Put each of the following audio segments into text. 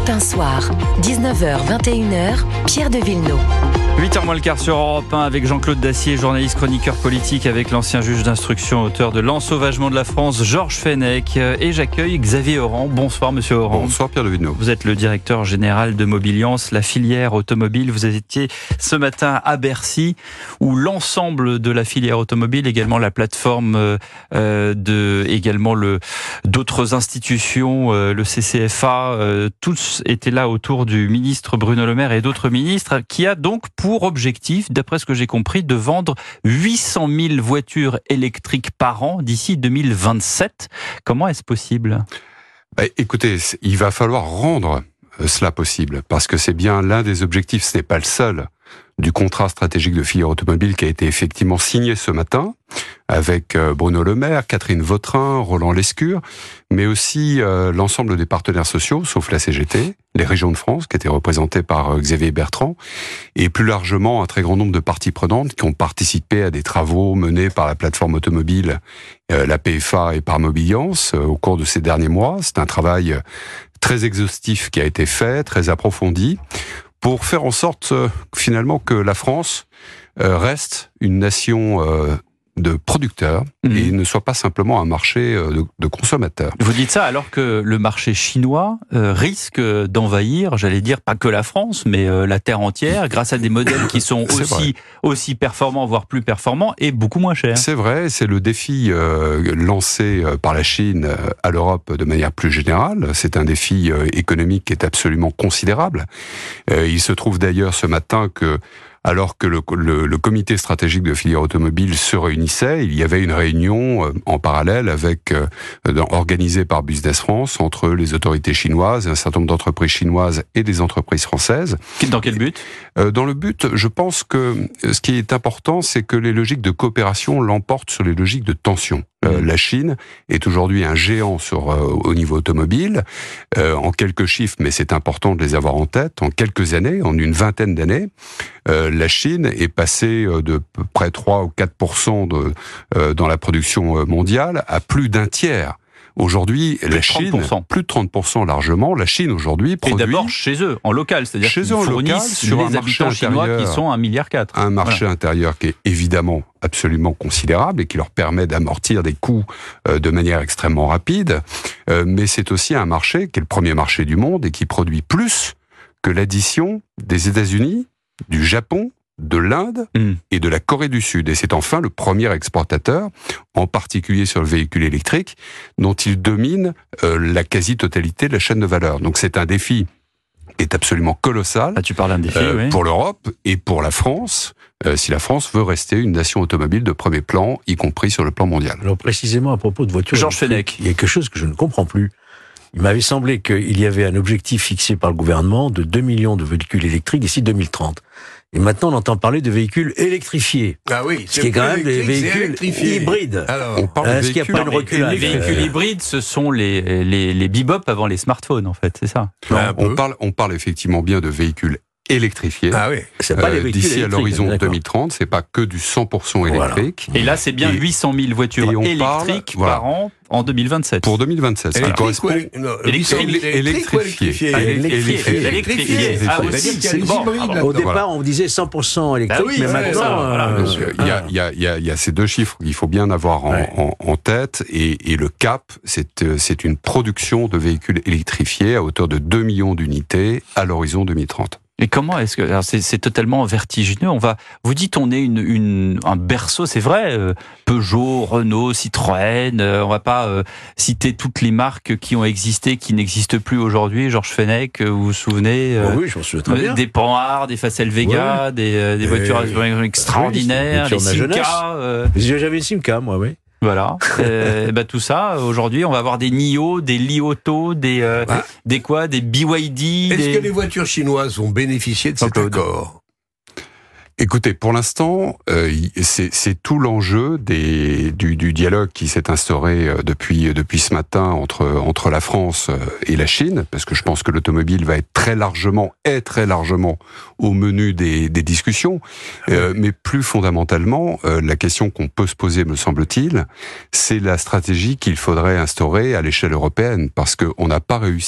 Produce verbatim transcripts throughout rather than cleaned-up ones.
Europe un soir, dix-neuf heures vingt et une heures, Pierre de Villeneuve. huit heures moins le quart sur Europe un avec Jean-Claude Dacier, journaliste chroniqueur politique, avec l'ancien juge d'instruction, auteur de L'ensauvagement de la France, Georges Fenech. Et j'accueille Xavier Oran. Bonsoir Monsieur Oran. Bonsoir Pierre de Villeneuve. Vous êtes le directeur général de Mobiliance, la filière automobile. Vous étiez ce matin à Bercy, où l'ensemble de la filière automobile, également la plateforme euh, de, également le d'autres institutions, euh, le C C F A, euh, tous étaient là autour du ministre Bruno Le Maire et d'autres ministres, qui a donc pour objectif, d'après ce que j'ai compris, de vendre huit cent mille voitures électriques par an d'ici deux mille vingt-sept. Comment est-ce possible ? Bah, écoutez, il va falloir rendre cela possible, parce que c'est bien l'un des objectifs, ce n'est pas le seul, du contrat stratégique de filière automobile qui a été effectivement signé ce matin avec Bruno Le Maire, Catherine Vautrin, Roland Lescure, mais aussi euh, l'ensemble des partenaires sociaux, sauf la C G T, les régions de France, qui étaient représentées par euh, Xavier Bertrand, et plus largement un très grand nombre de parties prenantes qui ont participé à des travaux menés par la plateforme automobile, euh, la P F A et par Mobiliance euh, au cours de ces derniers mois. C'est un travail euh, très exhaustif qui a été fait, très approfondi, pour faire en sorte euh, finalement que la France euh, reste une nation euh, de producteurs mmh. et ne soit pas simplement un marché euh, de, de consommateurs. Vous dites ça alors que le marché chinois euh, risque d'envahir, j'allais dire, pas que la France, mais euh, la terre entière, grâce à des modèles qui sont aussi, aussi performants, voire plus performants, et beaucoup moins chers. C'est vrai, c'est le défi euh, lancé par la Chine à l'Europe de manière plus générale. C'est un défi euh, économique qui est absolument considérable. Euh, il se trouve d'ailleurs ce matin que alors que le, le, le comité stratégique de filière automobile se réunissait, il y avait une réunion euh, en parallèle avec euh, organisée par Business France entre les autorités chinoises, un certain nombre d'entreprises chinoises et des entreprises françaises. Dans quel but ? euh, Dans le but, je pense que ce qui est important, c'est que les logiques de coopération l'emportent sur les logiques de tension. Euh, la Chine est aujourd'hui un géant sur, euh, au niveau automobile. Euh, en quelques chiffres, mais c'est important de les avoir en tête, en quelques années, en une vingtaine d'années, euh, la Chine est passée de près trois ou quatre pour cent de, euh, dans la production mondiale à plus d'un tiers. Aujourd'hui, la Chine, plus de trente pour cent largement, la Chine aujourd'hui produit... Et d'abord chez eux, en local, c'est-à-dire chez qu'ils eux en fournissent local, sur les un marché habitants chinois qui sont un virgule quatre milliard. Un marché voilà. intérieur qui est évidemment absolument considérable et qui leur permet d'amortir des coûts euh, de manière extrêmement rapide. Euh, mais c'est aussi un marché qui est le premier marché du monde et qui produit plus que l'addition des États-Unis, du Japon, de l'Inde mmh. et de la Corée du Sud. Et c'est enfin le premier exportateur, en particulier sur le véhicule électrique, dont il domine euh, la quasi-totalité de la chaîne de valeur. Donc c'est un défi qui est absolument colossal. Ah, tu parles d'un défi, euh, oui. pour l'Europe et pour la France, euh, si la France veut rester une nation automobile de premier plan, y compris sur le plan mondial. Alors précisément à propos de voitures... Georges Fenech. Il y a quelque chose que je ne comprends plus. Il m'avait semblé qu'il y avait un objectif fixé par le gouvernement de deux millions de véhicules électriques d'ici deux mille trente. Et maintenant, on entend parler de véhicules électrifiés. Ah oui, ce qui est quand même des véhicules hybrides. Alors, on parle est-ce qu'il n'y a pas une reculade ? Les véhicules hybrides, ce sont les, les, les bebop avant les smartphones, en fait, c'est ça ? Non, on, parle, on parle effectivement bien de véhicules électrifiés. Ah oui, c'est pas les euh, véhicules d'ici à l'horizon d'accord. deux mille trente, c'est pas que du cent pour cent électrique. Voilà. Et là, c'est bien et, huit cent mille voitures électriques parle, voilà, par an en deux mille vingt-sept. Pour deux mille vingt-sept, ça correspond... Électrifié. Électrifié. Électrifié. Ah, aussi. Au départ, on disait cent pour cent électrique, mais maintenant... Il y a ces deux chiffres qu'il faut bien avoir en tête, et le cap, c'est une production de véhicules électrifiés à hauteur de deux millions d'unités à l'horizon deux mille trente. Et comment est-ce que alors c'est, c'est totalement vertigineux. On va, vous dites, on est une, une un berceau, c'est vrai. Euh, Peugeot, Renault, Citroën. Euh, on va pas euh, citer toutes les marques qui ont existé, qui n'existent plus aujourd'hui. Georges Fenech, vous vous souvenez euh, oh Oui, je m'en souviens très bien. Des Panhard, des Facel Vega, oui. des, euh, des et voitures et... extraordinaires, oui, des Simca. Euh... J'avais une Simca, moi, oui. Voilà, euh, bah tout ça aujourd'hui, on va avoir des Nio, des Li Auto, des euh, ah. des quoi, des B Y D. Est-ce des... que les voitures chinoises vont bénéficier de cet accord ? Écoutez, pour l'instant, euh, c'est, c'est tout l'enjeu des, du, du dialogue qui s'est instauré depuis, depuis ce matin entre, entre la France et la Chine, parce que je pense que l'automobile va être très largement, est très largement au menu des, des discussions. Euh, mais plus fondamentalement, euh, la question qu'on peut se poser, me semble-t-il, c'est la stratégie qu'il faudrait instaurer à l'échelle européenne, parce qu'on n'a pas réussi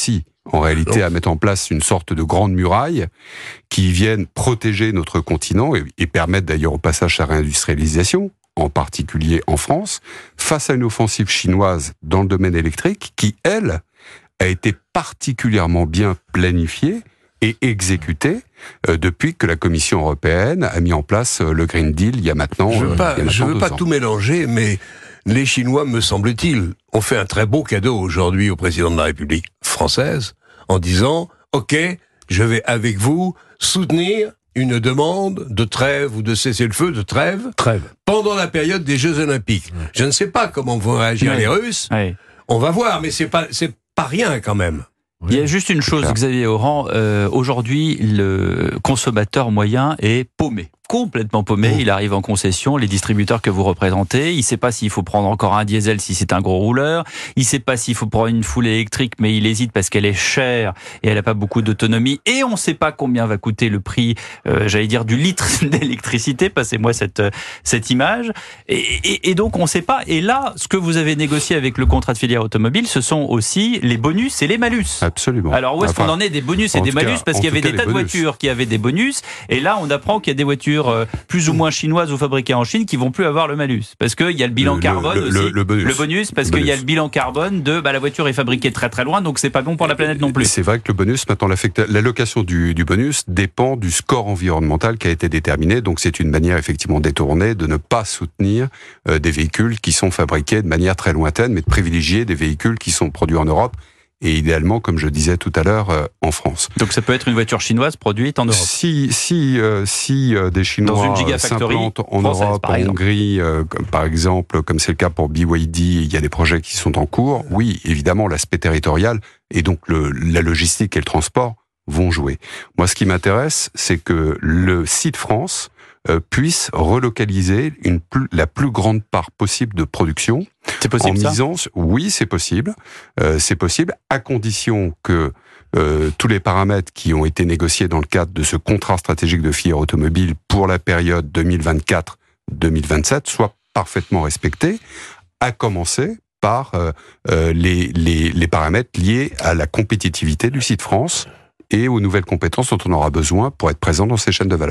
en réalité, à mettre en place une sorte de grande muraille qui vienne protéger notre continent et, et permettre d'ailleurs au passage sa réindustrialisation, en particulier en France, face à une offensive chinoise dans le domaine électrique qui, elle, a été particulièrement bien planifiée et exécutée euh, depuis que la Commission européenne a mis en place euh, le Green Deal il y a maintenant Je ne veux pas, euh, je veux pas ans. tout mélanger, mais les Chinois, me semble-t-il, ont fait un très beau cadeau aujourd'hui au président de la République française en disant « Ok, je vais avec vous soutenir une demande de trêve ou de cessez-le-feu, de trêve, Trêve. pendant la période des Jeux Olympiques. Ouais. Je ne sais pas comment vont réagir ouais. les Russes. Ouais. On va voir, mais c'est pas, c'est pas rien quand même. Il y a juste une chose, Xavier Oran, euh, aujourd'hui, le consommateur moyen est paumé. Complètement paumé, il arrive en concession, les distributeurs que vous représentez, il ne sait pas s'il faut prendre encore un diesel si c'est un gros rouleur, il ne sait pas s'il faut prendre une foule électrique, mais il hésite parce qu'elle est chère et elle n'a pas beaucoup d'autonomie, et on ne sait pas combien va coûter le prix, euh, j'allais dire, du litre d'électricité, passez-moi cette, cette image, et, et, et donc on ne sait pas, et là, ce que vous avez négocié avec le contrat de filière automobile, ce sont aussi les bonus et les malus. Absolument. Alors où est-ce enfin, qu'on en est des bonus et des malus, cas, parce qu'il y avait des tas de voitures qui avaient des bonus, et là on apprend qu'il y a des voitures plus ou moins chinoises ou fabriquées en Chine qui vont plus avoir le malus. Parce qu'il y a le bilan le, carbone le, aussi. Le, le bonus. Le bonus, parce qu'il y a le bilan carbone de bah, la voiture est fabriquée très très loin, donc c'est pas bon pour la planète non plus. C'est vrai que le bonus, maintenant, l'allocation du, du bonus dépend du score environnemental qui a été déterminé. Donc c'est une manière effectivement détournée de ne pas soutenir euh, des véhicules qui sont fabriqués de manière très lointaine, mais de privilégier des véhicules qui sont produits en Europe. Et idéalement, comme je disais tout à l'heure, euh, en France. Donc ça peut être une voiture chinoise produite en Europe. Si si euh, si euh, des Chinois s'implantent en française, Europe, en Hongrie, euh, comme, par exemple, comme c'est le cas pour B Y D, il y a des projets qui sont en cours. Oui, évidemment, l'aspect territorial et donc le, la logistique et le transport vont jouer. Moi, ce qui m'intéresse, c'est que le site France euh, puisse relocaliser une plus, la plus grande part possible de production. C'est possible, en ça misant, oui, c'est possible. Euh, c'est possible à condition que euh, tous les paramètres qui ont été négociés dans le cadre de ce contrat stratégique de filière automobile pour la période deux mille vingt-quatre deux mille vingt-sept soient parfaitement respectés, à commencer par euh, euh, les, les, les paramètres liés à la compétitivité du site France et aux nouvelles compétences dont on aura besoin pour être présent dans ces chaînes de valeur.